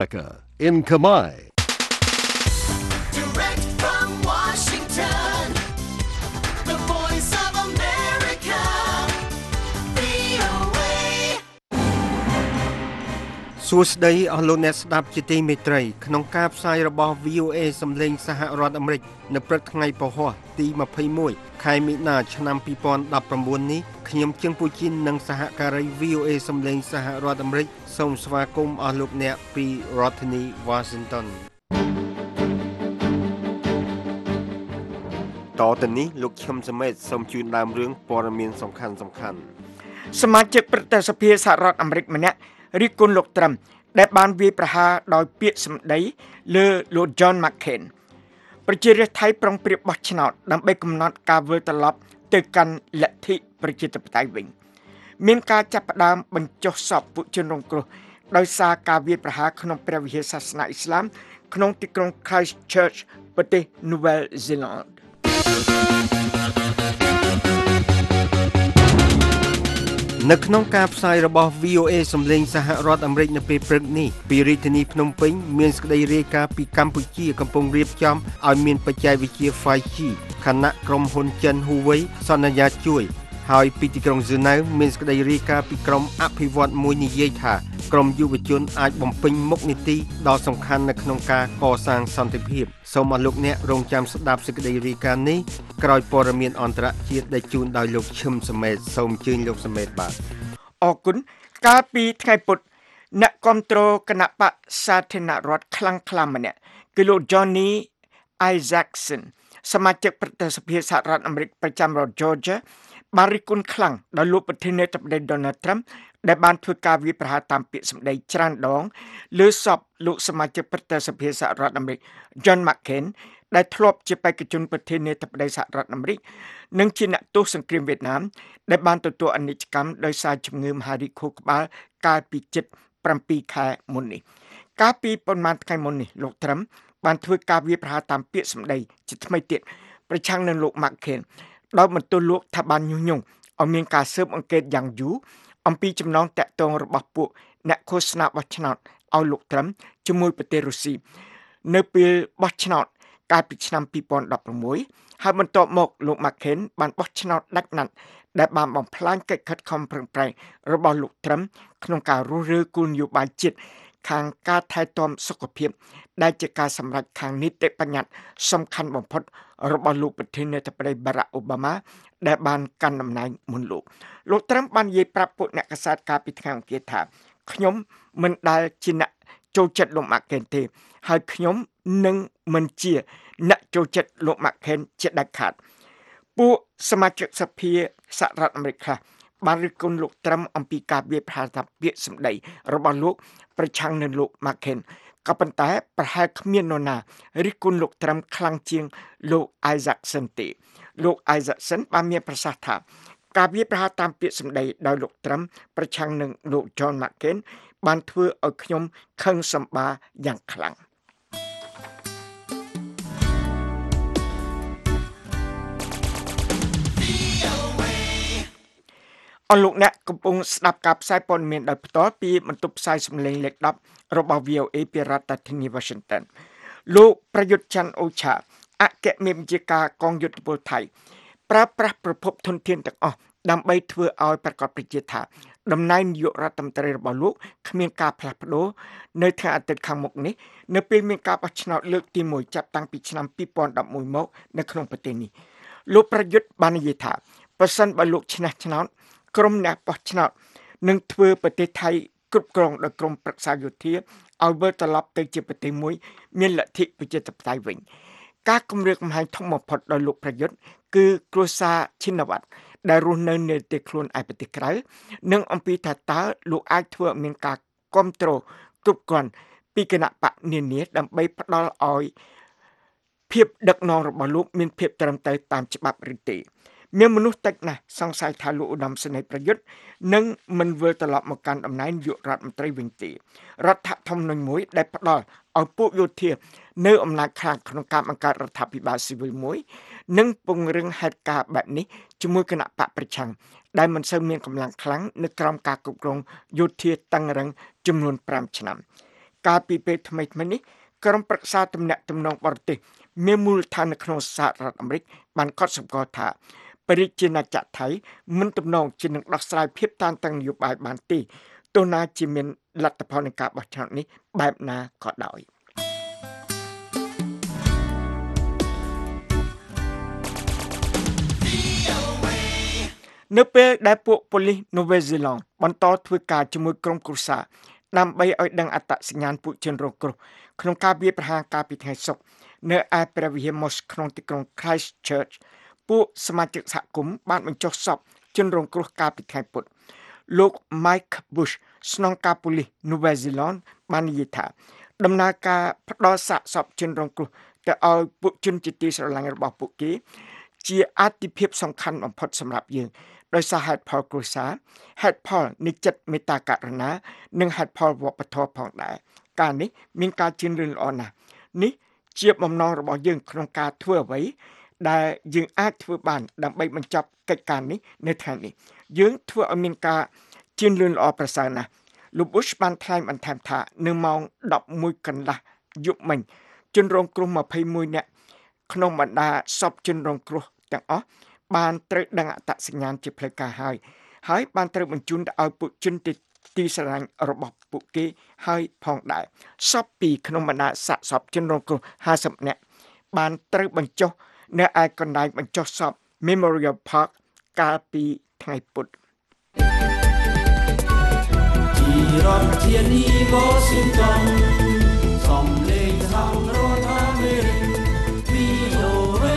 in Khmer. Direct from Washington, the voice of America, VOA. សួស្តីអស់លោកអ្នកស្ដាប់ជាទីមេត្រីក្នុងការផ្សាយរបស់ VOA សំឡេងសហរដ្ឋអាមេរិកនៅព្រឹកថ្ងៃពហុទី21ខែមីនាឆ្នាំ2019នេះខ្ញុំជើងពូជីននិងសហការី VOA សំឡេងសហរដ្ឋអាមេរិកសូមស្វាគមន៍អស់លោកអ្នកពីរដ្ឋធានី Washington តទៅនេះលោកឈឹមសមេតសូមជូនដើមរឿងព័ត៌មានសំខាន់សមាជិកព្រឹទ្ធសភាសហរដ្ឋអាមេរិកម្នាក់រិះគន់លោកត្រាំដែលបានវាយប្រហារដោយពាក្យសម្ដីលើលោក John McCain ប្រជារាស្ត្រថៃប្រុងប្រៀបបោះឆ្នោតដើម្បីកំណត់ការវិលត្រឡប់ទៅកាន់លទ្ធិប្រជាធិបតេយ្យវិញមានការចាប់ផ្ដើមបញ្ចុះសពពួកជនរងគ្រោះដោយសារការវាយប្រហារក្នុងព្រះវិហារសាសនាអ៊ីស្លាមក្នុងទីក្រុង Christchurch ប្រទេស Nouvelle-Zélande នៅក្នុងការផ្សាយរបស់ VOA សំឡេងសហរដ្ឋអាមេរិកនៅពេលព្រឹកនេះពីរាជធានីភ្នំពេញមានសេចក្តីរាយការណ៍ពីកម្ពុជាកំពុងរៀបចំឲ្យមានបច្ចេកវិទ្យា 5G ខណៈក្រុមហ៊ុនចិន Huawei សន្យាជួយហើយពីទីក្រុងហ្សឺណែវមានសេចក្តីរាយការណ៍ពីក្រុមអភិវឌ្ឍន៍មួយនិយាយថាក្រុមយុវជនអាចបំពេញមុខនីតិដ៏សំខាន់នៅក្នុងការកសាងសន្តិភាពសូមអរលោកអ្នករងចាំស្ដាប់សេចក្តីរាយការណ៍នេះក្រោយព័ត៌មានអន្តរជាតិដែលជូនដោយលោកឈឹមសមេតសូមអញ្ជើញលោកសមេតបាទអរគុណកាលពីថ្ងៃពុធអ្នកគាំទ្រគណៈបក្សសាធារណរដ្ឋខ្លាំងក្លាម្នាក់គឺលោក Johnny Isakson សមាជិកព្រឹទ្ធសភាសហរដ្ឋអាមេរិកប្រចាំរដ្ឋ Georgia បានរិះគន់ខ្លាំងដល់លោកប្រធានាធិបតី Donald Trump ដែលបានធ្វើការវាយប្រហារតាមពាក្យសម្ដីច្រើនដងលើសពលោកសមាជិកព្រឹទ្ធសភាសហរដ្ឋអាមេរិក John McCain ដែលធ្លាប់ជាបេក្ខជនប្រធានាធិបតីសហរដ្ឋអាមេរិកនិងជាអ្នកទោសសង្គ្រាមវៀតណាមដែលបានទទួលអនិច្ចកម្មដោយសារជំងឺមហារីកខួរក្បាលកាលពីជិត7ខែមុននេះកាលពីប៉ុន្មានថ្ងៃមុននេះលោក Trump បានធ្វើការវាយប្រហារតាមពាក្យសម្ដីជាថ្មីទៀតប្រឆាំងនឹងលោក McCain ដោយបន្ទោសលោកថាបានញុះញង់ឲ្យមានការស៊ើបអង្កេតយ៉ាងយូរអំពីចំណងតាក់ទងរបស់ពួកអ្នកឃោសនាបោះឆ្នោតឲ្យលោក Trump ជាមួយប្រទេសរុស្ស៊ីនៅពេលបោះឆ្នោតកាលពីឆ្នាំ2016ហើយបន្ទាប់មកលោក McCain បានបោះឆ្នោតដាច់ណាត់ដែលបានបំផ្លាញកិច្ចខិតខំប្រឹងប្រែងរបស់លោក Trump ក្នុងការរុះរើគោលនយោបាយជាតិខាងការថែទាំសុខភាពដែលជាការសម្រេចខាងនីតិបញ្ញត្តិសំខាន់បំផុតរបស់លោកប្រធានាធិបតី Barack Obama ដែលបានកាន់តំណែងមុនលោក Trump បាននិយាយប្រាប់ពួកអ្នកកាសែតកាលពីថ្ងៃអង្គារថាខ្ញុំមិនដែលជាអ្នកចូលចិត្តលោក McCain ទេហើយខ្ញុំនឹងមិនជាអ្នកចូលចិត្តលោក McCain ជាដាច់ខាតពួកសមាជិកសភាសហរដ្ឋអាមេរិកខ្លះបានរិះគន់លោក Trump អំពីការវាយប្រហារតាមពាក្យសម្ដីរបស់លោកប្រឆាំងនឹងលោក McCain ក៏ប៉ុន្តែប្រហែលគ្មាននរណារិះគន់លោក Trump ខ្លាំងជាងលោក Isakson ទេលោក Isakson បានមានប្រសាសន៍ថាការវាយប្រហារតាមពាក្យសម្ដីដោយលោក Trump ប្រឆាំងនឹងលោក John McCain បានធ្វើឲ្យខ្ញុំខឹងសម្បារយ៉ាងខ្លាំងអស់លោកអ្នកកំពុងស្ដាប់ការផ្សាយព័ត៌មានដោយផ្ទាល់ពីបន្ទប់ផ្សាយសំឡេងលេខ10របស់ VOA ពីរដ្ឋធានី Washington លោកប្រយុទ្ធច័ន្ទអូឆាអគ្គមេបញ្ជាការកងយោធពលថៃប្រើប្រាស់ប្រភពធនធានទាំងអស់ដើម្បីធ្វើឲ្យប្រកាសប្រជាថាតំណែងនាយករដ្ឋមន្ត្រីរបស់លោកគ្មានការផ្លាស់ប្ដូរនៅថ្ងៃអាទិត្យខាងមុខនេះនៅពេលមានការបោះឆ្នោតលើកទី1ចាប់តាំងពីឆ្នាំ2011មកនៅក្នុងប្រទេសនេះលោកប្រយុទ្ធបាននិយាយថាប្រសិនបើលោកឈ្នះឆ្នោតក្រុមអ្នកបោះឆ្នោតនឹងធ្វើប្រទេសថៃគ្រប់គ្រងដោយក្រមប្រឹក្សាយោធាឲ្យវិលត្រឡប់ទៅជាប្រទេសមួយមានលទ្ធិប្រជាធិបតេយ្យវិញការគម្រាមកំហែងធំបំផុតដោយលោកប្រយុទ្ធគឺគ្រួសារឈិនវត្តដែលរស់នៅនៃប្រទេសខ្លួនឯប្រទេសក្រៅនិងអំពីថាតើលោកអាចធ្វើឲ្យមានការគ្រប់គ្រងគ្រប់គ្រាន់ពីគណៈបកនានាដើម្បីផ្ដល់ឲ្យភាពដឹកនាំរបស់លោកមានភាពត្រឹមត្រូវតាមច្បាប់ឬទេមានមនុស្សតិចណាស់សង្ស័យថាលោកឧត្តមសេនីយ៍ប្រយុទ្ធនឹងមិនវិលត្រឡប់មកកាន់តំណែងនាយករដ្ឋមន្ត្រីវិញទេរដ្ឋធម្មនុញ្ញមួយដែលផ្ដល់ឲ្យពួកយោធានៅអំណាចខ្លាំងក្នុងការបង្កើតរដ្ឋាភិបាលស៊ីវិលមួយនិងពង្រឹងហេតុការណ៍បែបនេះជាមួយគណៈបកប្រឆាំងដែលមិនសូវមានកម្លាំងខ្លាំងនៅក្រោមការគ្រប់គ្រងយោធាតឹងរ៉ឹងចំនួន5ឆ្នាំកាលពីពេលថ្មីៗនេះក្រុមប្រឹក្សាទំនាក់ទំនងបរទេសមានមូលដ្ឋាននៅក្នុងសហរដ្ឋអាមេរិកបានកត់សម្គាល់ថាបរិជាណាចក្រថៃមិនទំនងជានឹងដោះស្រាយភាពតានតឹងនយោបាយបានទេទោះណាជាមានលទ្ធផលនៃការបោះឆ្នោតនេះបែបណាក៏ដោយនៅពេលដែលពួកប៉ូលីសនូវែលសេឡង់បន្តធ្វើការជាមួយក្រុមគ្រួសារដើម្បីឲ្យដឹងអត្តសញ្ញាណពួកជនរងគ្រោះក្នុងការវាយប្រហារកាលពីថ្ងៃសុក្រនៅឯព្រះវិហារ Mosque ក្នុងទីក្រុង Christchurch ពួកសមាជិកសហគមន៍បានបញ្ចុះសពជនរងគ្រោះកាលពីថ្ងៃពុធលោក Mike Bush ស្នងការប៉ូលីសនូវែលសេឡង់បាននិយាយថាដំណើរការផ្ដល់សាកសពជនរងគ្រោះទៅឲ្យពួកជនជាទីស្រឡាញ់របស់ពួកគេជាអាទិភាពសំខាន់បំផុតសម្រាប់យើងដោយសារហេតុផលគ្រួសារហេតុផលនៃចិត្តមេត្តាករុណានិងហេតុផលវប្បធម៌ផងដែរការនេះមានការជឿនលឿនល្អណាស់នេះជាបំណងរបស់យើងក្នុងការធ្វើអ្វីដែលយើងអាចធ្វើបានដើម្បីបញ្ចប់កិច្ចការនេះនៅថ្ងៃនេះយើងធ្វើឲ្យមានការជឿនលឿនល្អប្រសើរណាស់លោក Bush បានថ្លែងបន្ថែមថានៅម៉ោង 11 កន្លះយប់មិញជនរងគ្រោះ21នាក់ក្នុងបណ្ដាសពជនរងគ្រោះទាំងអស់បានត្រូវដឹងអត្តសញ្ញាណជាផ្លូវការហើយបានត្រូវបញ្ជូនទៅឲ្យពួកជនទីស្រឡាញ់របស់ពួកគេហើយផងដែរសពពីក្នុងបណ្ដាសាកសពជនរងគ្រោះ50នាក់បានត្រូវបញ្ចុះនៅឯកន្លែងបញ្ចុះសព Memorial Park កាលពីថ្ងៃពុធពីរដ្ឋធានី Washington សំឡេងសហរដ្ឋអាមេរិក VOA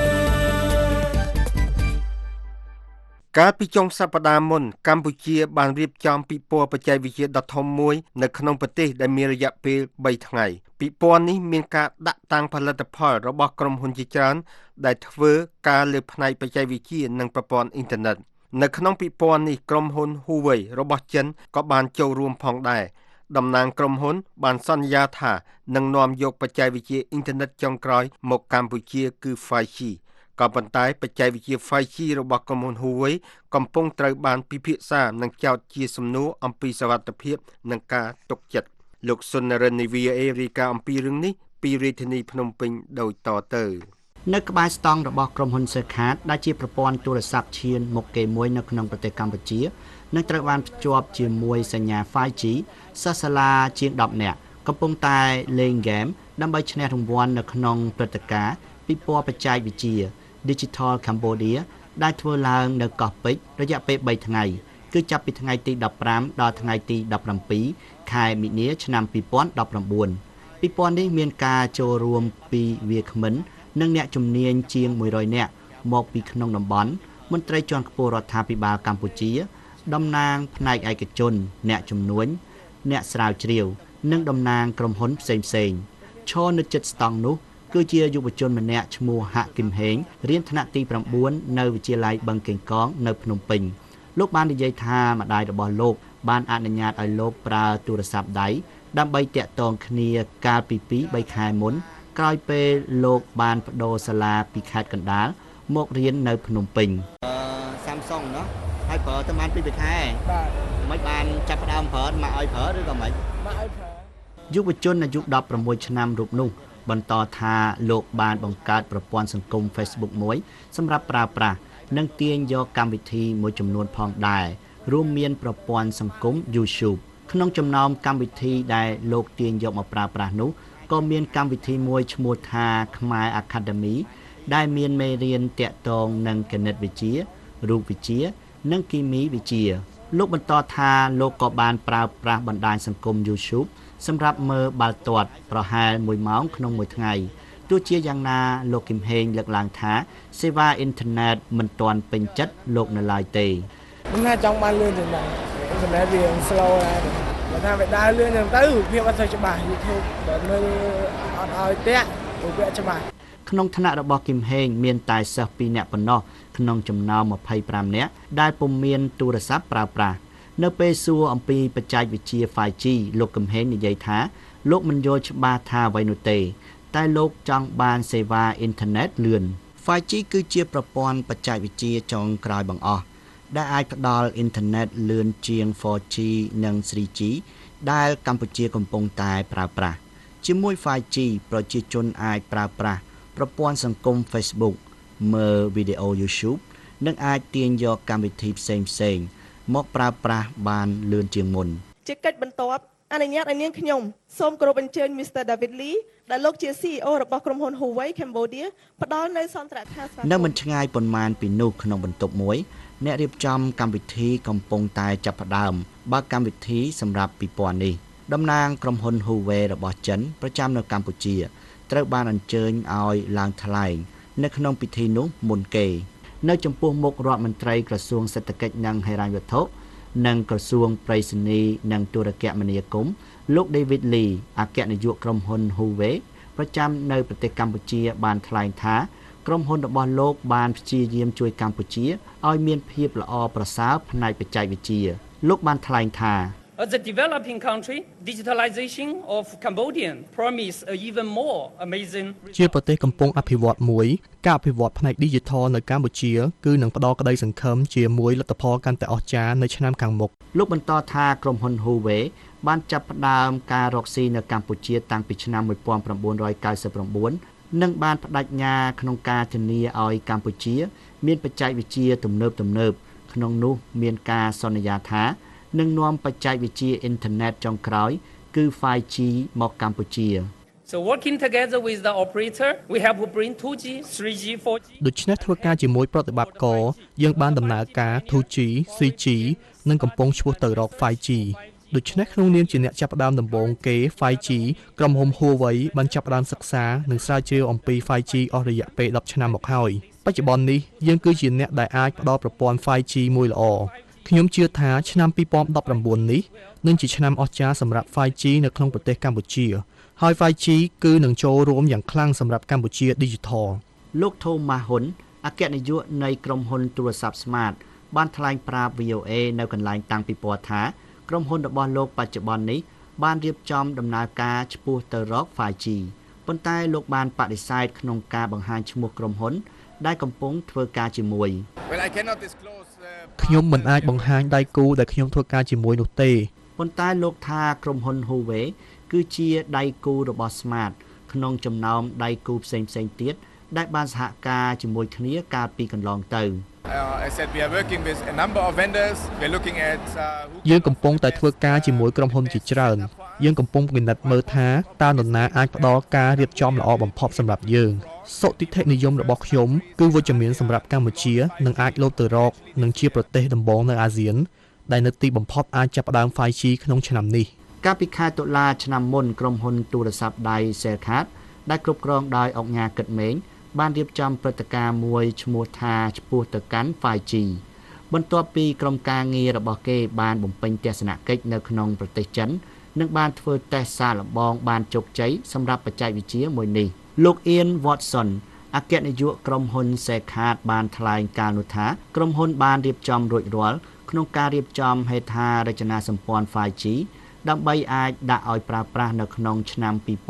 កាលពីចុងសប្តាហ៍មុនកម្ពុជាបានរៀបចំពិព័រណ៍បច្ចេកវិទ្យាដ៏ធំមួយនៅក្នុងប្រទេសដែលមានរយៈពេល3ថ្ងៃពិព័រណ៍នេះមានការដាក់តាំងផលិតផលរបស់ក្រុមហ៊ុនជាច្រើនដែលធ្វើការលើផ្នែកបច្ចេកវិទ្យានិងប្រព័ន្ធអ៊ីនធឺណិតនៅក្នុងពិព័រណ៍នេះក្រុមហ៊ុន Huawei របស់ចិនក៏បានចូលរួមផងដែរតំណាងក្រុមហ៊ុនបានសន្យាថានឹងនាំយកបច្ចេកវិទ្យាអ៊ីនធឺណិតចុងក្រោយមកកម្ពុជាគឺ 5G ក៏ប៉ុន្តែបច្ចេកវិទ្យា 5G របស់ក្រុមហ៊ុន Huawei កំពុងត្រូវបានពិភាក្សានិងចោទជាសំណួរអំពីសុវត្ថិភាពនិងការទុកចិត្តលោកសុននរិននៃ VOA រាយការណ៍អំពីរឿងនេះពីរាជធានីភ្នំពេញដូចតទៅនៅក្បែរស្តង់របស់ក្រុមហ៊ុន Sekat ដែលជាប្រព័ន្ធទូរស័ព្ទឈានមុខគេមួយនៅក្នុងប្រទេសកម្ពុជានឹងត្រូវបានភ្ជាប់ជាមួយសញ្ញា 5G សិស្សសាលាជាង10នាក់កំពុងតែលេងហ្គេមដើម្បីឈ្នះរង្វាន់នៅក្នុងព្រឹត្តិការណ៍ពិព័រណ៍បច្ចេកវិទ្យា Digital Cambodia ដែលធ្វើឡើងនៅកោះពេជ្ររយៈពេល3ថ្ងៃគឺចាប់ពីថ្ងៃទី15ដល់ថ្ងៃទី17ខែមីនាឆ្នាំ2019ពិព័រណ៍នេះមានការចូលរួមពីវាគ្មិននិងអ្នកជំនាញជាង100នាក់មកពីក្នុងតំបន់មន្ត្រីជាន់ខ្ពស់រដ្ឋាភិបាលកម្ពុជាតំណាងផ្នែកឯកជនអ្នកជំនួញអ្នកស្រាវជ្រាវនិងតំណាងក្រុមហ៊ុនផ្សេងឈរនៅជិតស្តង់នោះគឺជាយុវជនម្នាក់ឈ្មោះហាក់គឹមហេងរៀនថ្នាក់ទី9នៅវិទ្យាល័យបឹងកេងកងនៅភ្នំពេញលោកបាននិយាយថាម្ដាយរបស់លោកបានអនុញ្ញាតឲ្យលោកប្រើទូរស័ព្ទដៃដើម្បីតាក់ទងគ្នាកាលពី 2-3 ខែមុនក្រោយពេលលោកបានបដូរសាលាពីខេត្តកណ្ដាលមករៀននៅភ្នំពេញSamsung เนาะហើយប្រើតែបាន2 ខែបាទមិនបានចាប់ផ្ដើមប្រើមកឲ្យប្រើឬក៏មិនមកឲ្យប្រើយុវជនអាយុ16ឆ្នាំរូបនោះបន្តថាលោកបានបង្កើតប្រព័ន្ធសង្គម Facebook មួយសម្រាប់ប្រើប្រាស់និងទាញយកកម្មវិធីមួយចំនួនផងដែររួមមានប្រព័ន្ធសង្គម YouTube ក្នុងចំណោមកម្មវិធីដែលលោកទាញយកមកប្រើប្រាស់នោះក៏មានកម្មវិធីមួយឈ្មោះថាខ្មែរ Academy ដែលមានមេរៀនទាក់ទងនឹងគណិតវិទ្យារូបវិទ្យានិងគីមីវិទ្យាលោកបន្តថាលោកក៏បានប្រើប្រាស់បណ្ដាញសង្គម YouTube សម្រាប់មើលបាល់ទាត់ប្រហែល1ម៉ោងក្នុងមួយថ្ងៃទោះជាយ៉ាងណាលោកគឹមហេងលើកឡើងថាសេវាអ៊ីនធឺណិតមិនទាន់ពេញចិត្តលោកនៅឡើយទេខ្ញុំថាចង់បានលឿនជាងដែរអ៊ីនធឺណិតវា slow ដែរបើថាវាដើរលឿនហ្នឹងទៅវាអត់សូវច្បាស់ YouTube បើមើលអត់ឲ្យតាក់វាច្បាស់ក្នុងថ្នាក់របស់គឹមហេងមានតែសិស្ស2នាក់ប៉ុណ្ណោះក្នុងចំណោម25នាក់ដែលពុំមានទូរស័ព្ទប្រើប្រាស់នៅពេលសួរអំពីបច្ចេកវិទ្យា 5G លោកគឹមហេងនិយាយថាលោកមិនយល់ច្បាស់ថាអ្វីនោះទេតែលោកចង់បានសេវាអ៊ីនធឺណិតលឿន 5G គឺជាប្រព័ន្ធបច្ចេកវិទ្យាចុងក្រោយបង្អស់ដែលអាចផ្ដល់អ៊ីនធឺណិតលឿនជាង 4G និង 3G ដែលកម្ពុជាកំពុងតែប្រើប្រាស់ជាមួយ 5G ប្រជាជនអាចប្រើប្រាស់ប្រព័ន្ធសង្គម Facebook មើលវីដេអូ YouTube និងអាចទាញយកកម្មវិធីផ្សេងៗមកប្រើប្រាស់បានលឿនជាងមុនជាកិច្ចបន្ទាប់អនុញ្ញាតឲ្យនាងខ្ញុំសូមគោរពអញ្ជើញ Mr. David Lee ដែលលោកជា CEO របស់ក្រុមហ៊ុន Huawei Cambodia ផ្ដល់នៅសន្ទរថាស្វាគមន៍នៅមិនឆ្ងាយប៉ុន្មានពីនោះក្នុងបន្ទប់មួយអ្នករៀបចំកម្មវិធីកំពុងតែចាប់ផ្ដើមបើកកម្មវិធីសម្រាប់ពិព័រណ៍នេះតំណាងក្រុមហ៊ុន Huawei របស់ចិនប្រចាំនៅកម្ពុជាត្រូវបានអញ្ជើញឲ្យឡើងថ្លែងនៅក្នុងពិធីនោះមុនគេនៅចំពោះមុខរដ្ឋមន្ត្រីក្រសួងសេដ្ឋកិច្ចនិងហិរញ្ញវត្ថុនិងក្រសួងប្រៃសណីនិងទូរគមនាគមន៍លោក David Lee អគ្គនាយកក្រុមហ៊ុន Huawei ប្រចាំនៅប្រទេសកម្ពុជាបានថ្លែងថាក្រុមហ៊ុនរបស់លោកបានព្យាយាមជួយកម្ពុជាឲ្យមានភាពល្អប្រសើរផ្នែកបច្ចេកវិទ្យាលោកបានថ្លែងថា As a developing country, digitalization of Cambodia promise an even more amazing ជាប្រទេសកំពុងអភិវឌ្ឍមួយការអភិវឌ្ឍផ្នែក Digital នៅកម្ពុជាគឺនឹងផ្ដល់ក្តីសង្ឃឹមជាមួយលទ្ធផលកាន់តែអស្ចារ្យនៅឆ្នាំខាងមុខលោកបន្តថាក្រុមហ៊ុន Huawei បានចាប់ផ្ដើមការរកស៊ីនៅកម្ពុជាតាំងពីឆ្នាំ1999និងបានបដិញ្ញាក្នុងការធានាឲ្យកម្ពុជាមានបច្ចេកវិទ្យាទំនើបក្នុងនោះមានការសន្យាថានឹងនាំបច្ចេកវិទ្យាអ៊ីនធឺណិតចុងក្រោយគឺ 5G មកកម្ពុជា So working together with the operator we have to bring 2G 3G 4G ដូច្នេះធ្វើការជាមួយប្រតិបត្តិការយើងបានដំណើរការ 2G 3G និងកំពុងឆ្ពោះទៅរក 5G ដូច្នេះក្នុងនាមជាអ្នកចាប់ផ្ដើមដំបូងគេ 5G ក្រុមហ៊ុន Huawei បានចាប់ផ្ដើមសិក្សានិងស្រាវជ្រាវអំពី 5G អស់រយៈពេល10ឆ្នាំមកហើយបច្ចុប្បន្ននេះយើងគឺជាអ្នកដែលអាចផ្ដល់ប្រព័ន្ធ 5G មួយល្អខ្ញុំជឿថាឆ្នាំ2019នេះនឹងជាឆ្នាំអស្ចារ្យសម្រាប់ 5G នៅក្នុងប្រទេសកម្ពុជាហើយ 5G គឺនឹងចូលរួមយ៉ាងខ្លាំងសម្រាប់កម្ពុជា Digital លោក Thomas Hun អគ្គនាយកនៃក្រុមហ៊ុនទូរស័ព្ទ Smart បានថ្លែងប្រាប់ VOA នៅកន្លែងតាំងពិព័រណ៍ថាក្រុមហ៊ុនរបស់លោកបច្ចុប្បន្ននេះបានរៀបចំដំណើរការឆ្ពោះទៅរក 5G ប៉ុន្តែលោកបានបដិសេធក្នុងការបង្ហាញឈ្មោះក្រុមហ៊ុនដែលកំពុងធ្វើការជាមួយខ្ញុំមិនអាចបង្ហាញដៃគូដែលខ្ញុំធ្វើការជាមួយនោះទេប៉ុន្តែលោកថាក្រុមហ៊ុន Huawei គឺជាដៃគូរបស់ Smart ក្នុងចំណោមដៃគូផ្សេងទៀតដែលបានសហការជាមួយគ្នាកាលពីកន្លងទៅយើងកំពុងតែធ្វើការជាមួយក្រុមហ៊ុនជាច្រើនយើងកំពុងពិនិត្យមើលថាតើនរណាអាចផ្ដល់ការរៀបចំល្អបំផុតសម្រាប់យើងសុតិធិនិយមរបស់ខ្ញុំគឺវិជ្ជមានសម្រាប់កម្ពុជានិងអាចលោតទៅរកនឹងជាប្រទេសដំបូងនៅអាស៊ានដែលនៅទីបំផុតអាចចាប់ផ្ដើម 5G ក្នុងឆ្នាំនេះកាលពីខែតុលាឆ្នាំមុនក្រុមហ៊ុនទូរស័ព្ទដៃ Cellcard ដែលគ្រប់គ្រងដោយអង្គការគិតមេងបានរៀបចំព្រឹត្តិការណ៍មួយឈ្មោះថាឆ្ពោះទៅកាន់ 5G បន្ទាប់ពីក្រុមការងាររបស់គេបានបំពេញទស្សនកិច្ចនៅក្នុងប្រទេសចិននិងបានធ្វើតេស្តសាកល្បងបានជោគជ័យសម្រាប់បច្ចេកវិទ្យាមួយនេះលោក Ian Watson អគ្គនាយកក្រុមហ៊ុន Cellcard បានថ្លែងការនោះថាក្រុមហ៊ុនបានរៀបចំរួចរាល់ក្នុងការរៀបចំហេដ្ឋារចនាសម្ព័ន្ធ 5G ដើម្បីអាចដាក់ឲ្យប្រើប្រាស់នៅក្នុងឆ្នាំ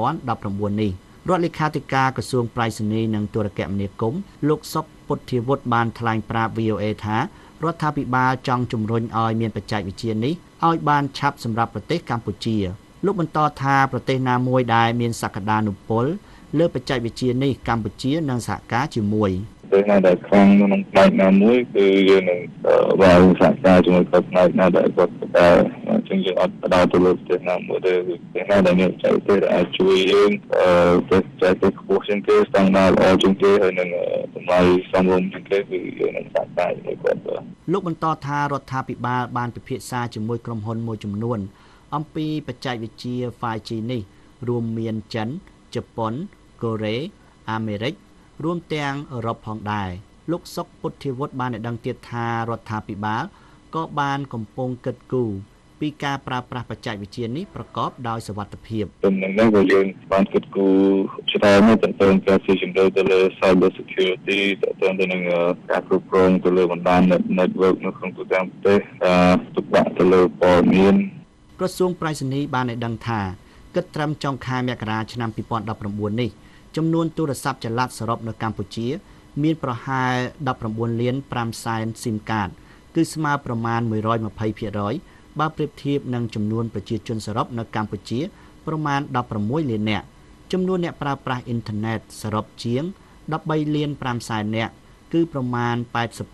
2019នេះរដ្ឋលេខាធិការក្រសួងប្រៃសណីនិងទូរគមនាគមន៍លោកសុកពុទ្ធិវុឌ្ឍបានថ្លែងប្រាប់ VOA ថារដ្ឋាភិបាលចង់ជំរុញឲ្យមានបច្ចេកវិទ្យានេះឲ្យបានឆាប់សម្រាប់ប្រទេសកម្ពុជាលោកបន្តថាប្រទេសណាមួយដែលមានសក្តានុពលលើបច្ចេកវិទ្យានេះកម្ពុជានឹងសហការជាមួយពេលណាដែលខាងក្នុងផ្នែកណាមួយគឺយើងនឹងបានសហការជាមួយกับផ្នែកណាដែលគាត់តែចឹងយើងអត់បដោតទៅលើប្រទេសណាមួយទេពេលណាដែលមានបច្ចេកវិទ្យាដែលអាចជួយយើងបច្ចេកវិទ្យាខ្ពស់ជាងគេស្តង់ដារល្អជាងគេហើយនឹងតម្លៃសមរម្យជាងគេគឺយើងនឹងសហការជាមួយគាត់លោកបន្តថារដ្ឋាភិបាលបានពិភាក្សាជាមួយក្រុមហ៊ុនមួយចំនួនអំពីបច្ចេកវិទ្យា 5G នេះរួមមានចិនជប៉ុនកូរ៉េអាមេរិករួមទាំងអឺរ៉ុបផងដែរលោកសុកពុទ្ធិវុឌ្ឍបានដឹងទៀតថារដ្ឋាភិបាលក៏បានកំពុងគិតគូរពីការប្រើប្រាស់បច្ចេកវិទ្យានេះប្រកបដោយសុវត្ថិភាពទំនឹងនេះក៏យើងបានគិតគូរច្រើនទៅទៅការស៊ីជម្រៅទៅលើ cyber security ទៅនឹងការគ្រប់គ្រងទៅលើបណ្ដាញ network នៅក្នុងទូទាំងប្រទេសទុកដាក់ទៅលើព័ត៌មានក្រសួងប្រៃសណីបានឲ្យដឹងថាគិតត្រឹមចុងខែមករាឆ្នាំ2019នេះចំនួនទូរស័ព្ទចល័តសរុបនៅកម្ពុជាមានប្រហែល19.5 លានSIM កាតគឺស្មើប្រមាណ 120% បើប្រៀបធៀបនឹងចំនួនប្រជាជនសរុបនៅកម្ពុជាប្រមាណ16លាននាក់ចំនួនអ្នកប្រើប្រាស់អ៊ីនធឺណិតសរុបជាង13លាន5សែននាក់គឺប្រមាណ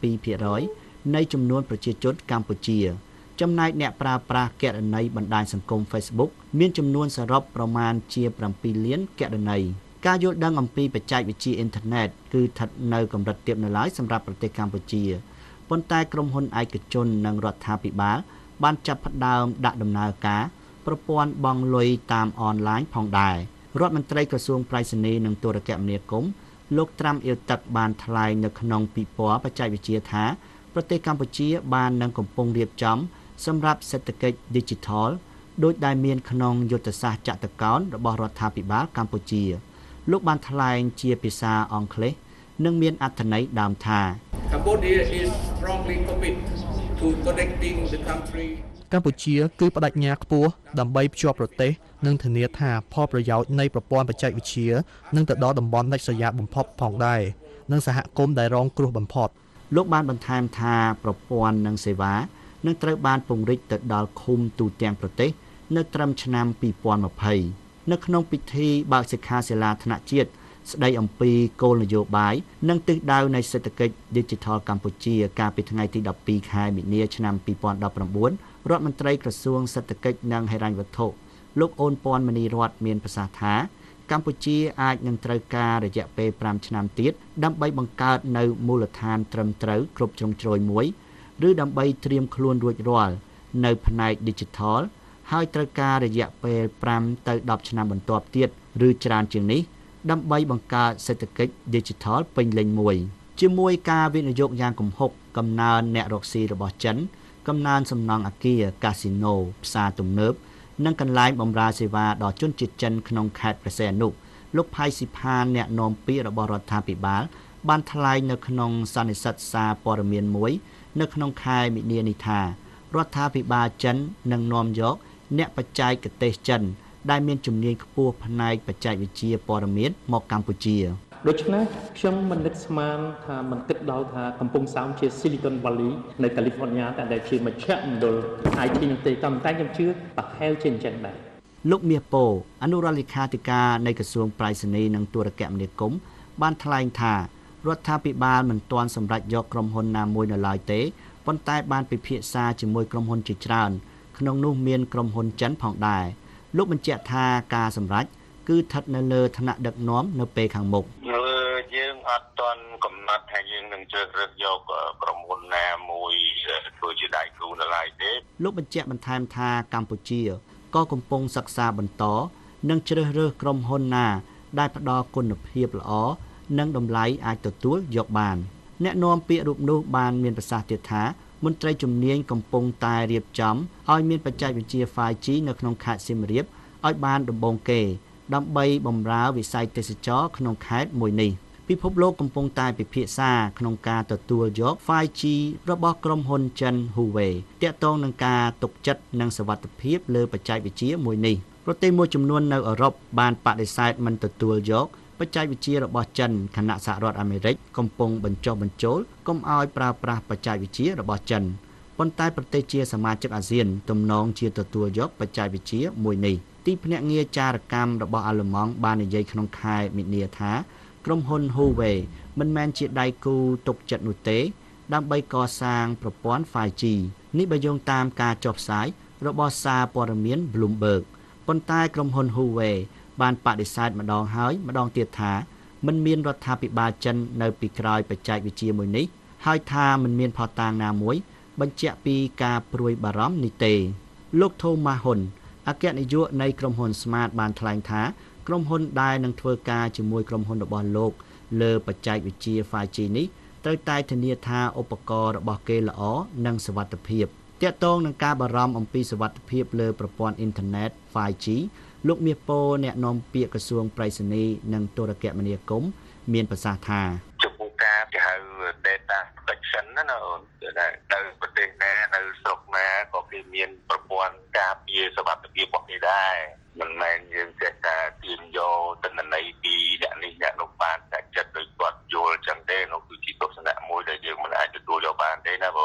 82% នៃចំនួនប្រជាជនកម្ពុជាចំណែកអ្នកប្រើប្រាស់គណនីបណ្ដាញសង្គម Facebook មានចំនួនសរុបប្រមាណជា7លានគណនីការយល់ដឹងអំពីបច្ចេកវិទ្យាអ៊ីនធឺណិតគឺស្ថិតនៅកម្រិតទាបនៅឡើយសម្រាប់ប្រទេសកម្ពុជាប៉ុន្តែក្រុមហ៊ុនឯកជននិងរដ្ឋាភិបាលបានចាប់ផ្ដើមដាក់ដំណើរការប្រព័ន្ធបង់លុយតាមអនឡាញផងដែររដ្ឋមន្ត្រីក្រសួងប្រៃសណីនិងទូរគមនាគមន៍លោកត្រាំអៀវទឹកបានថ្លែងនៅក្នុងពិព័រណ៍បច្ចេកវិទ្យាថាប្រទេសកម្ពុជាបាននឹងកំពុងរៀបចំសម្រាប់សេដ្ឋកិច្ច Digital ដោយដែលមានក្នុងយុទ្ធសាស្ត្រចតុកោណរបស់រដ្ឋាភិបាលកម្ពុជាលោកបានថ្លែងជាភាសាអង់គ្លេសនិងមានអត្ថន័យដើមថា Cambodia is strongly committed to connecting the country កម្ពុជាគឺបដិញ្ញាខ្ពស់ដើម្បីភ្ជាប់ប្រទេសនិងធានាថាផលប្រយោជន៍នៃប្រព័ន្ធបច្ចេកវិទ្យានឹងទៅដល់តំបន់ដាច់ស្រយាលបំផុតផងដែរនិងសហគមន៍ដែលរងគ្រោះបំផុតលោកបានបន្ថែមថាប្រព័ន្ធនិងសេវានឹងត្រូវបានពង្រីកទៅដល់ឃុំទូទាំងប្រទេសនៅត្រឹមឆ្នាំ2020នៅក្នុងពិធីបើកសិក្ខាសាលាថ្នាក់ជាតិស្ដីអំពីគោលនយោបាយនិងទិសដៅនៃសេដ្ឋកិច្ច Digital កម្ពុជាកាលពីថ្ងៃទី12ខែមីនាឆ្នាំ2019រដ្ឋមន្ត្រីក្រសួងសេដ្ឋកិច្ចនិងហិរញ្ញវត្ថុលោកអូនពាន់មនីរតន៍មានប្រសាសន៍ថាកម្ពុជាអាចនឹងត្រូវការរយៈពេល5ឆ្នាំទៀតដើម្បីបង្កើតនៅមូលដ្ឋានត្រឹមត្រូវគ្រប់ជ្រុងជ្រោយមួយឬដើម្បីត្រៀមខ្លួនរួចរាល់នៅផ្នែក Digital ហើយត្រូវការរយៈពេល5ទៅ10ឆ្នាំបន្ទាប់ទៀតឬច្រើនជាងនេះដើម្បីបង្កើតសេដ្ឋកិច្ច Digital ពេញលេញមួយជាមួយការវិនិយោគយ៉ាងគំហុកកំណើនអ្នករកស៊ីរបស់ចិនកំណើនសំណង់អគារកាស៊ីណូផ្សារទំនើបនិងកន្លែងបម្រើសេវាដល់ជនជាតិចិនក្នុងខេត្តព្រះសីហនុលោកផៃស៊ីផានអ្នកនាំពាក្យរបស់រដ្ឋាភិបាលបានថ្លែងនៅក្នុងសន្និសីទសារព័ត៌មានមួយនៅក្នុងខែមីនានេះថារដ្ឋាភិបាលចិននឹងនាំយកអ្នកបច្ចេកទេសចិនដែលមានជំនាញខ្ពស់ផ្នែកបច្ចេកវិទ្យាព័ត៌មានមកកម្ពុជាដូច្នេះខ្ញុំមិននឹកស្មានថាមិនគិតដល់ថាកំពង់សោមជា Silicon Valley នៅ California តែដែលជាមជ្ឈមណ្ឌល IT នោះទេតែខ្ញុំជឿប្រហែលជាអញ្ចឹងដែរលោកមាសពោអនុរដ្ឋលេខាធិការនៃក្រសួងប្រៃសណីនិងទូរគមនាគមន៍បានថ្លែងថារដ្ឋាភិបាលមិនទាន់សម្រេចយកក្រុមហ៊ុនណាមួយនៅឡើយទេប៉ុន្តែបានពិភាក្សាជាមួយក្រុមហ៊ុនជាច្រើនក្នុងនោះមានក្រុមហ៊ុនចិនផងដែរលោកបញ្ជាក់ថាការសម្រេចគឺស្ថិតនៅលើថ្នាក់ដឹកនាំនៅពេលខាងមុខយើងអត់ទាន់កំណត់ថាយើងនឹងជ្រើសរើសយកក្រុមហ៊ុនណាមួយធ្វើជាដៃគូនៅឡើយទេលោកបញ្ជាក់បន្ថែមថាកម្ពុជាក៏កំពុងសិក្សាបន្តនិងជ្រើសរើសក្រុមហ៊ុនណាដែលផ្ដល់គុណភាពល្អនិងតម្លៃអាចទទួលយកបានអ្នកនាំពាក្យរូបនោះបានមានប្រសាសន៍ទៀតថាមន្ត្រីជំនាញកំពុងតែរៀបចំឲ្យមានបច្ចេកវិទ្យា 5G នៅក្នុងខេត្តសៀមរាបឲ្យបានដំបូងគេដើម្បីបម្រើវិស័យទេសចរក្នុងខេត្តមួយនេះពិភពលោកកំពុងតែពិភាក្សាក្នុងការទទួលយក 5G របស់ក្រុមហ៊ុនចិន Huawei ទាក់ទងនឹងការទុកចិត្តនិងសុវត្ថិភាពលើបច្ចេកវិទ្យាមួយនេះប្រទេសមួយចំនួននៅអឺរ៉ុបបានបដិសេធមិនទទួលយកបច្ចេកវិទ្យារបស់ចិនខណៈសហរដ្ឋអាមេរិកកំពុងបញ្ចុះបញ្ចូលកុំឲ្យប្រើប្រាស់បច្ចេកវិទ្យារបស់ចិនប៉ុន្តែប្រទេសជាសមាជិកអាស៊ានទំនងជាទទួលយកបច្ចេកវិទ្យាមួយនេះទីភ្នាក់ងារចារកម្មរបស់អាល្លឺម៉ង់បាននិយាយក្នុងខែមីនាថាក្រុមហ៊ុន Huawei មិនមែនជាដៃគូទុកចិត្តនោះទេដើម្បីកសាងប្រព័ន្ធ 5G នេះបើយោងតាមការចុះផ្សាយរបស់សារព័ត៌មាន Bloomberg ប៉ុន្តែក្រុមហ៊ុន Huawei បានបដិសេធម្ដងហើយម្ដងទៀតថាមិនមានរដ្ឋាភិបាលចិននៅពីក្រោយបច្ចេកវិទ្យាមួយនេះហើយថាមិនមានផុសតាងណាមួយបញ្ជាក់ពីការព្រួយបារម្ភនេះទេលោក Thomas Hun អគ្គនាយកនៃក្រុមហ៊ុន Smart បានថ្លែងថាក្រុមហ៊ុនដែលនឹងធ្វើការជាមួយក្រុមហ៊ុនរបស់លោកលើបច្ចេកវិទ្យា 5G នេះត្រូវតែធានាថាឧបករណ៍របស់គេល្អនិងសុវត្ថិភាពទាក់ទងនឹងការបារម្ភអំពីសុវត្ថិភាពលើប្រព័ន្ធអ៊ីនធឺណិត 5G លោកមាសពោអ្នកនាំពាក្យក្រសួងប្រៃសណីនិងទូរគមនាគមន៍មានប្រសាសន៍ថាចំពោះការគេហៅ data protection ណានៅប្រទេសណានៅស្រុកណាក៏គេមានប្រព័ន្ធការពារសុវត្ថិភាពរបស់គេដែរមិនមែនយើងចេះតែទាញយកទិន្នន័យពីអ្នកនេះអ្នកនោះបានតែចិត្តដោយគាត់យល់ចឹងទេនោះគឺជាទស្សនៈមួយដែលយើងមិនអាចទទួលយកបានទេណាបង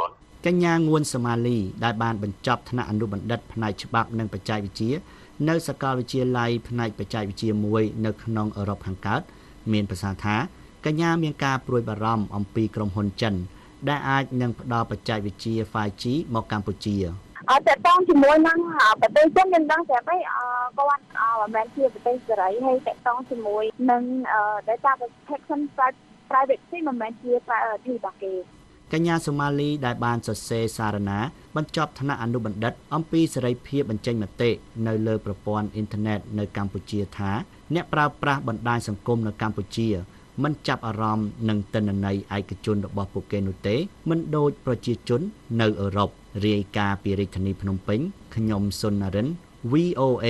កញ្ញាងួនសូម៉ាលីដែលបានបញ្ចប់ថ្នាក់អនុបណ្ឌិតផ្នែកច្បាប់និងបច្ចេកវិទ្យានៅសាកលវិទ្យាល័យផ្នែកបច្ចេកវិទ្យាមួយនៅក្នុងអឺរ៉ុបខាងកើតមានប្រសាសន៍ថាកញ្ញាមានការព្រួយបារម្ភអំពីក្រុមហ៊ុនចិនដែលអាចនឹងផ្ដល់បច្ចេកវិទ្យា 5G មកកម្ពុជាតើតងជាមួយនឹងប្រទេសចិនមានដឹងតែមិនគាត់មិនមែនជាប្រទេសសេរីហើយតើតងជាមួយនឹង data protection privacy មិនមែនជា priority របស់គេកញ្ញាសូម៉ាលីដែលបានសរសេរសារណាបញ្ចប់ថ្នាក់អនុបណ្ឌិតអំពីសេរីភាពបញ្ចេញមតិនៅលើប្រព័ន្ធអ៊ីនធឺណិតនៅកម្ពុជាថាអ្នកប្រើប្រាស់បណ្ដាញសង្គមនៅកម្ពុជាមិនចាប់អារម្មណ៍នឹងទិន្នន័យឯកជនរបស់ពួកគេនោះទេមិនដូចប្រជាជននៅអឺរ៉ុបរាយការណ៍ពីរាជធានីភ្នំពេញខ្ញុំសុននរិន VOA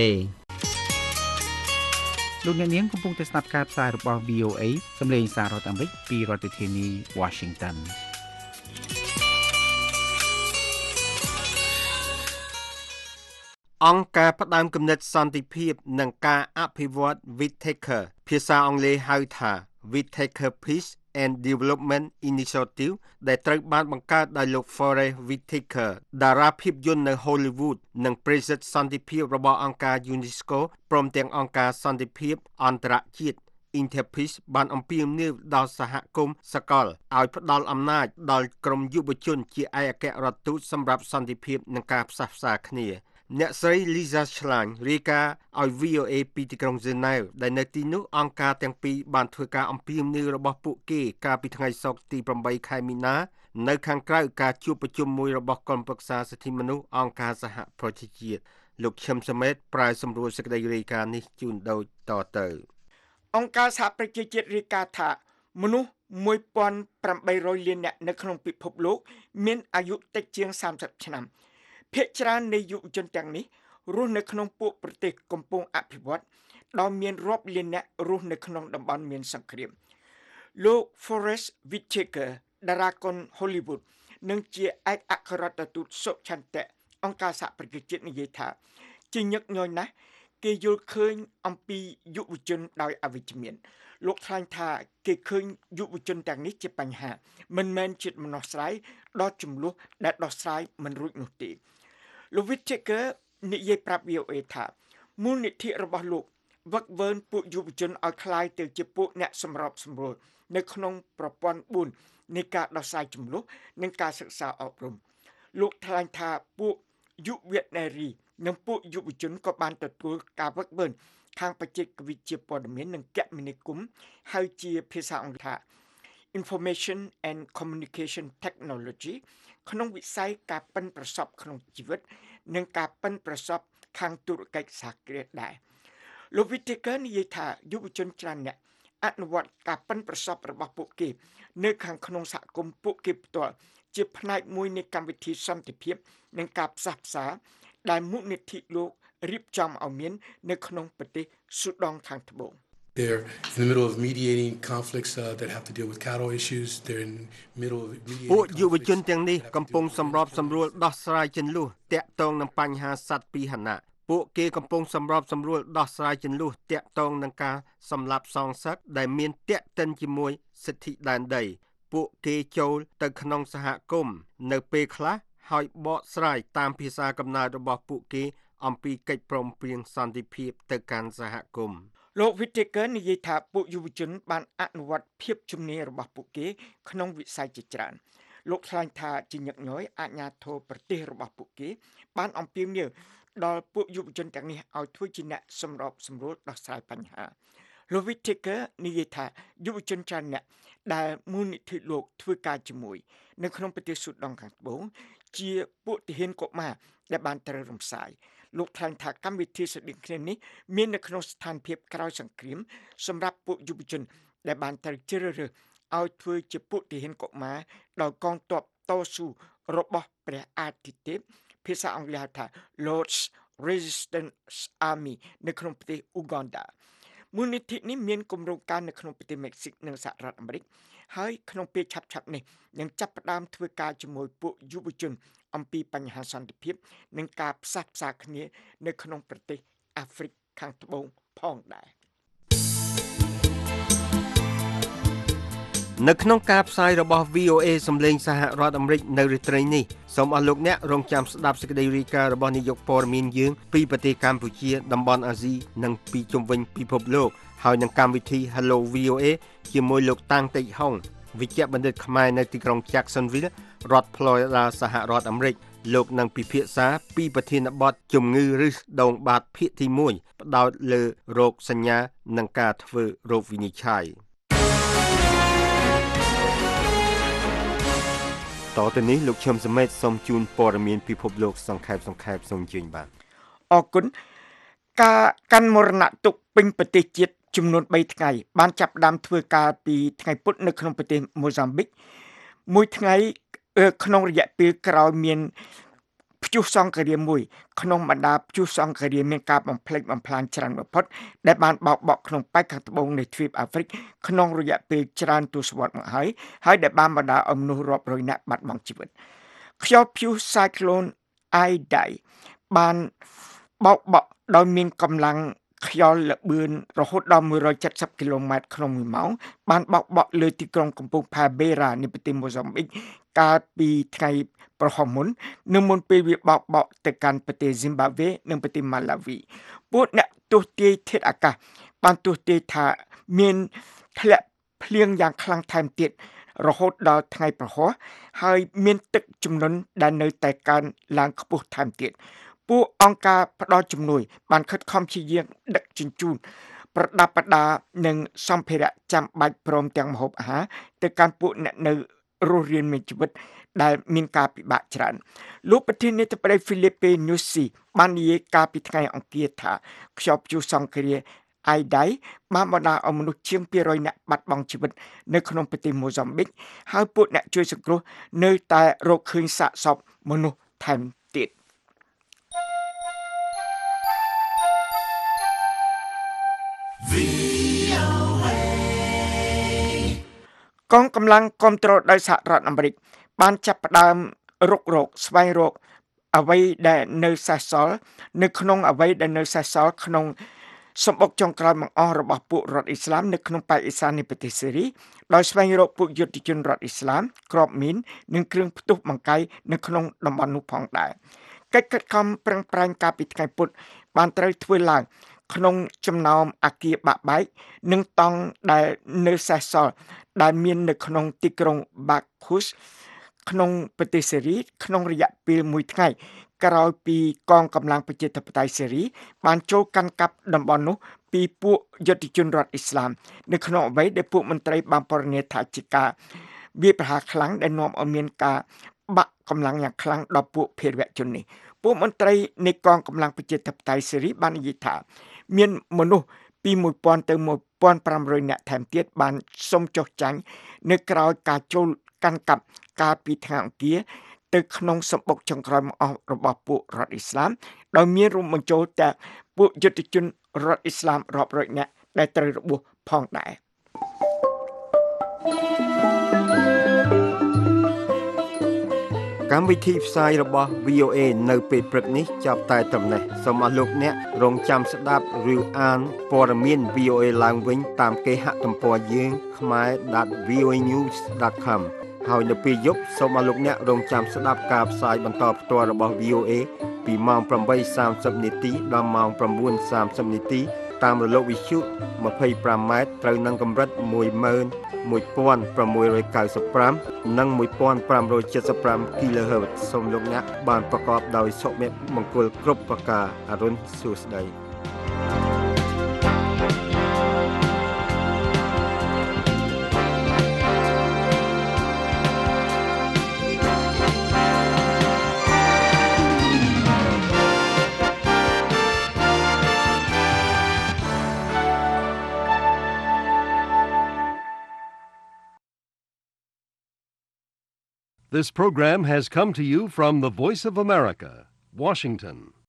លោកអ្នកនាងកំពុងតែស្ដាប់ការផ្សាយរបស់ VOA សម្លេងសាររដ្ឋអាមេរិកពីរដ្ឋធានី Washington អង្គការផ្ដើមគំនិតសន្តិភាពនិងការអភិវឌ្ឍ Whitaker ភាសាអង់គ្លេសហៅថា Whitaker Peace and Development Initiative ដែលត្រូវបានបង្កើតដោយលោក Forest Whitaker តារាភាពយន្តនៅ Hollywood និងប្រេសិតសន្តិភាពរបស់អង្គការ UNESCO ព្រមទាំងអង្គការសន្តិភាពអន្តរជាតិ Interpeace បានអំពាវនាវដល់សហគមន៍សកលឲ្យផ្ដល់អំណាចដល់ក្រុមយុវជនជាឯកអគ្គរដ្ឋទូតសម្រាប់សន្តិភាពនិងការផ្សះផ្សាគ្នាអ្នកស្រី Lisa Schlein រាយការណ៍ឲ្យ VOA ពីទីក្រុង Geneva ដែលនៅទីនោះអង្គការទាំងពីរបានធ្វើការអំពាវនាវរបស់ពួកគេកាលពីថ្ងៃសុក្រទី8ខែមីនានៅខាងក្រៅការជួបប្រជុំមួយរបស់ក្រុមប្រឹក្សាសិទ្ធិមនុស្សអង្គការសហប្រជាជាតិលោកឈឹមសមេតប្រាយសម្រួលសេចក្តីរាយការណ៍នេះជូនដូចតទៅអង្គការសហប្រជាជាតិរាយការណ៍ថាមនុស្ស 1,800 លាននាក់នៅក្នុងពិភពលោកមានអាយុតិចជាង30ឆ្នាំភាគច្រើននៃយុវជនទាំងនេះរស់នៅក្នុងពួកប្រទេសកំពុងអភិវឌ្ឍដោយមានរាប់លាននាក់រស់នៅក្នុងតំបន់មានសង្គ្រាមលោក Forest Whitaker តារាកុន Hollywood និងជាឯកអគ្គរដ្ឋទូតសុឆន្ទៈអង្គការសហប្រជាជាតិនិយាយថាជាញឹកញយណាស់គេយល់ឃើញអំពីយុវជនដោយអវិជ្ជមានលោកថ្លែងថាគេឃើញយុវជនទាំងនេះជាបញ្ហាមិនមែនជាដំណោះស្រាយដល់ចំនួនដែលដោះស្រាយមិនរួចនោះទេលោក Whitaker និយាយប្រាប់ VOA ថាមូលនិធិរបស់លោកវឹកវើពួកយុវជនឲ្យคล้ายទៅជាពួកអ្នកសម្របសម្រួលនៅក្នុងប្រព័ន្ធ4នៃការដោះស្រាយចំនួននិងការសិក្សាអប់រំលោកថ្លែងថាពួកយុវនារីនិងពួកយុវជនក៏បានទទួលការវឹកវើខាងបច្ចេកវិទ្យាព័ត៌មាននិងគមនាគមន៍ហៅជាភាសាអង់គ្លេសថា Information and Communication Technology ក្នុងវិស័យការប៉ិនប្រសពក្នុងជីវិតនិងការប៉ិនប្រសពខាងទូរកិច្ចសហគ្រាសដែរលោក Whitaker និយាយថាយុវជនច្រើនអ្នកអនុវត្តការប៉ិនប្រសពរបស់ពួកគេនៅខាងក្នុងសហគមន៍ពួកគេផ្ទាល់ជាផ្នែកមួយនៃកម្មវិធីសន្តិភាពនិងការផ្សះផ្សាដែលមុខនិធិលោករៀបចំឲ្យមាននៅក្នុងប្រទេសស៊ូដង់ខាងត្បូង They're in the middle of mediating conflicts that have to deal with cattle issues. They're in the middle of mediating ពួកយុវជនទាំងនេះកំពុងសម្របសម្រួលដោះស្រាយជន្លោះតាក់ទងនឹងបញ្ហាសត្វពាហនៈពួកគេកំពុងសម្របសម្រួលដោះស្រាយជន្លោះតាក់ទងនឹងការសម្លាប់សងសឹកដែលមានតាក់ទិនជាមួយសិទ្ធិដែនដីពួកគេចូលទៅក្នុងសហគមន៍នៅពេលខ្លះហើយបកស្រាយតាមភាសាកំណើតរបស់ពួកគេអំពីកិច្ចព្រមព្រៀងសន្តិភាពទៅកាន់សហគមន៍លោក Whitaker និយាយថាពួកយុវជនបានអនុវត្តភាពជំនាញរបស់ពួកគេក្នុងវិស័យជាច្រើនលោកថ្លែងថាជាញឹកញយអាជ្ញាធរប្រទេសរបស់ពួកគេបានអំពាវនាវដល់ពួកយុវជនទាំងនេះឲ្យធ្វើជាអ្នកសម្របសម្រួលដោះស្រាយបញ្ហាលោក Whitaker និយាយថាយុវជនច្រើនអ្នកដែលមូលនិធិលោកធ្វើការជាមួយនៅក្នុងប្រទេសស៊ូដង់ខាងត្បូងជាពួកទាហានកុមារដែលបានត្រូវរំសាយលោកថ្លែងថាកម្មវិធីស្តីគ្នានេះមាននៅក្នុងស្ថានភាពក្រោយសង្គ្រាមសម្រាប់ពួកយុវជនដែលបានត្រូវជ្រើសរើសឲ្យធ្វើជាពួកទាហានកុមារដោយកងទ័ពតស៊ូរបស់ព្រះអាទិទេពភាសាអង់គ្លេសហៅថា Lord's Resistance Army នៅក្នុងប្រទេសអ៊ូហ្គនដាមូលនិធិនេះមានគម្រោងការនៅក្នុងប្រទេសមិចស៊ិកនិងសហរដ្ឋអាមេរិកហើយក្នុងពេលឆាប់ៗនេះនឹងចាប់ផ្ដើមធ្វើការជាមួយពួកយុវជនអំពីបញ្ហាសន្តិភាពនិងការផ្សះផ្សាគ្នានៅក្នុងប្រទេសអាហ្វ្រិកខាងត្បូងផងដែរនៅក្នុងការផ្សាយរបស់ VOA សម្លេងសហរដ្ឋអាមេរិកនៅរាត្រីនេះសូមអស់លោកអ្នករងចាំស្ដាប់សេចក្តីរាយការណ៍របស់នាយកព័ត៌មានយើងពីប្រទេសកម្ពុជាតំបន់អាស៊ីនិងពីជុំវិញពិភពលោកហើយនឹងកម្មវិធី Hello VOA ជាមួយលោកតាំងតិចហុងវិជ្ជបណ្ឌិតខ្មែរនៅទីក្រុង Jacksonville រដ្ឋ Florida សហរដ្ឋអាមេរិកលោកនឹងពិភាក្សាពីប្រធានបទជំងឺឫសដងបាតភាគទី1ផ្ដោតលើរោគសញ្ញានិងការធ្វើរោគវិនិច្ឆ័យតទៅនេះលោកឈឹមសមេតសូមជូនព័ត៌មានពិភពលោកសង្ខេបសូមជើញបាទអរគុណការកាន់មរណទុក្ខពេញប្រទេសជាតិចំនួន3ថ្ងៃបានចាប់ផ្ដើមធ្វើការពីថ្ងៃពុធនៅក្នុងប្រទេសម៉ូហ្សាំប៊ិកមួយថ្ងៃក្នុងរយៈពេលក្រោយមានព្យុះសង្ឃរាមួយក្នុងបណ្ដាព្យុះសង្ឃរាមានការបំផ្លិចបំផ្លាញច្រើនបំផុតដែលបានបោកបក់ក្នុងប៉ែកខាងត្បូងនៃទ្វីបអាហ្វ្រិកក្នុងរយៈពេលច្រើនទសវត្សរ៍មកហើយដែលបានបណ្ដាលឲ្យមនុស្សរាប់រយនាក់បាត់បង់ជីវិតខ្យល់ព្យុះ Cyclone Idai បានបោកបក់ដោយមានកម្លាំងខ្យល់ល្បឿនរហូតដល់170គីឡូម៉ែត្រក្នុង1ម៉ោងបានបោកបក់លើទីក្រុងកំពង់ផែបេរ៉ានៃប្រទេសម៉ូហ្សាំប៊ិកកាលពីថ្ងៃប្រហោះមុននៅមុនពេលវាបោកបក់ទៅកាន់ប្រទេស Zimbabwe និងប្រទេស Malawi ពួកអ្នកទស្សន៍ទាយធាតុអាកាសបានទស្សន៍ទាយថាមានធ្លាក់ភ្លៀងយ៉ាងខ្លាំងថែមទៀតរហូតដល់ថ្ងៃប្រហោះហើយមានទឹកជំនន់ដែលនៅតែកើនឡើងខ្ពស់ថែមទៀតពួកអង្គការផ្ដល់ជំនួយបានខិតខំព្យាយាមដឹកជញ្ជូនប្រដាប់ប្រដានិងសម្ភារៈចាំបាច់ព្រមទាំងម្ហូបអាហារទៅកាន់ពួកអ្នកនៅរស់រានមានជីវិតដែលមានការពិបាកច្រើនលោកប្រធានាធិបតីហ្វីលីពេញូស៊ីបាននិយាយកាលពីថ្ងៃអង្គារថាខ្យល់ព្យុះសង្ឃរាIdai បានបណ្ដាលឲ្យមនុស្សជាង200នាក់បាត់បង់ជីវិតនៅក្នុងប្រទេសម៉ូហ្សាំប៊ិកហើយពួកអ្នកជួយសង្គ្រោះនៅតែរកឃើញសាកសពមនុស្សថែមទៀតកងកម្លាំងគាំទ្រដោយសហរដ្ឋអាមេរិកបានចាប់ផ្ដើមរុករកស្វែងរកអ្វីដែលនៅសេសសល់នៅក្នុងអ្វីដែលនៅសេសសល់ក្នុងសម្បុកចុងក្រោយបង្អស់របស់ពួករដ្ឋអ៊ីស្លាមនៅក្នុងប៉ែកអ៊ីសាននៃប្រទេសសេរីដោយស្វែងរកពួកយុទ្ធជនរដ្ឋអ៊ីស្លាមគ្រាប់មីននិងគ្រឿងផ្ទុះបង្កាយនៅក្នុងតំបន់នោះផងដែរកិច្ចខិតខំប្រឹងប្រែងកាលពីថ្ងៃពុធបានត្រូវធ្វើឡើងក្នុងចំណោមអគារបាក់បែកនិងតង់ដែលនៅសេសសល់ដែលមាននៅក្នុងទីក្រុងបាក់ឃូសក្នុងប្រទេសសេរីក្នុងរយៈពេល1ថ្ងៃក្រោយពីកងកម្លាំងប្រជាធិបតេយ្យសេរីបានចូលកាន់កាប់តំបន់នោះពីពួកយុទ្ធជនរដ្ឋអ៊ីស្លាមនៅក្នុងអ្វីដែលពួកមន្ត្រីបានពណ៌នាថាជាការវាយប្រហារខ្លាំងដែលនាំឲ្យមានការបាក់កម្លាំងយ៉ាងខ្លាំងដល់ពួកភេរវជននេះពួកមន្ត្រីនៃកងកម្លាំងប្រជាធិបតេយ្យសេរីបាននិយាយថាមានមនុស្សពី1000ទៅ1500នាក់ថែមទៀតបានសុំចុះចាញ់នៅក្រៅការចូលកាន់កាប់កាលពីថ្ងៃអង្គារទៅក្នុងសម្បុកចុងក្រោយមករបស់ពួករដ្ឋអ៊ីស្លាមដោយមានរួមបញ្ចូលទាំងពួកយុទ្ធជនរដ្ឋអ៊ីស្លាមរាប់រយនាក់ដែលត្រូវរបួសផងដែរកម្មវិធីផ្សាយរបស់ VOA នៅពេលព្រឹកនេះចាប់តែត្រឹមនេះសូមអស់លោកអ្នករងចាំស្ដាប់ឬអានព័ត៌មាន VOA ឡើងវិញតាមគេហទំព័រយើង khmer.voanews.com ហើយនៅពេលយប់សូមអស់លោកអ្នករងចាំស្ដាប់ការផ្សាយបន្តផ្ទាល់របស់ VOA ពីម៉ោង 8:30 នាទីដល់ម៉ោង 9:30 នាទីតាមរលកវិទ្យុ 25 ម៉ែត្រត្រូវនឹងកម្រិត 11695 និង 1575 kHz សូមលោកអ្នកបានប្រកបដោយសុភមង្គលគ្រប់ប្រការអរុនសួស្តី This program has come to you from the Voice of America, Washington.